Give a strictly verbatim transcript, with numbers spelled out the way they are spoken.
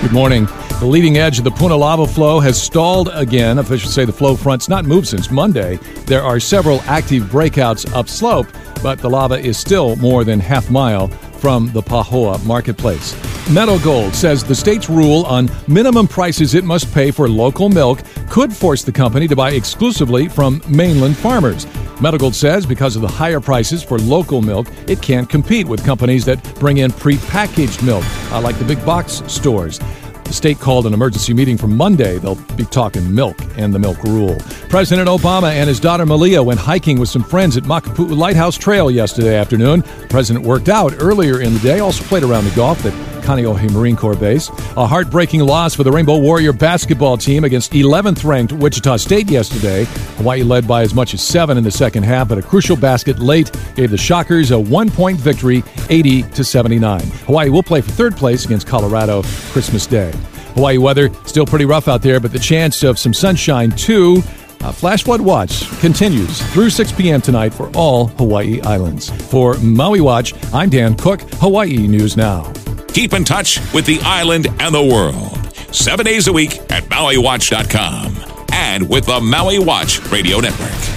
Good morning. The leading edge of the Puna lava flow has stalled again. Officials say the flow front's not moved since Monday. There are several active breakouts upslope, but the lava is still more than half mile from the Pahoa marketplace. Meadow Gold says the state's rule on minimum prices it must pay for local milk could force the company to buy exclusively from mainland farmers. Meadow Gold says because of the higher prices for local milk, it can't compete with companies that bring in prepackaged milk, uh, like the big box stores. The state called an emergency meeting for Monday. They'll be talking milk and the milk rule. President Obama and his daughter Malia went hiking with some friends at Makapu'u Lighthouse Trail yesterday afternoon. The president worked out earlier in the day, also played around the golf at Kaneohe Marine Corps Base. A heartbreaking loss for the Rainbow Warrior basketball team against eleventh-ranked Wichita State yesterday. Hawaii led by as much as seven in the second half, but a crucial basket late gave the Shockers a one-point victory, eighty to seventy-nine. Hawaii will play for third place against Colorado Christmas Day. Hawaii weather still pretty rough out there, but the chance of some sunshine too. Uh, Flash Flood Watch continues through six p.m. tonight for all Hawaii islands. For Maui Watch, I'm Dan Cook, Hawaii News Now. Keep in touch with the island and the world. Seven days a week at Maui Watch dot com and with the Maui Watch Radio Network.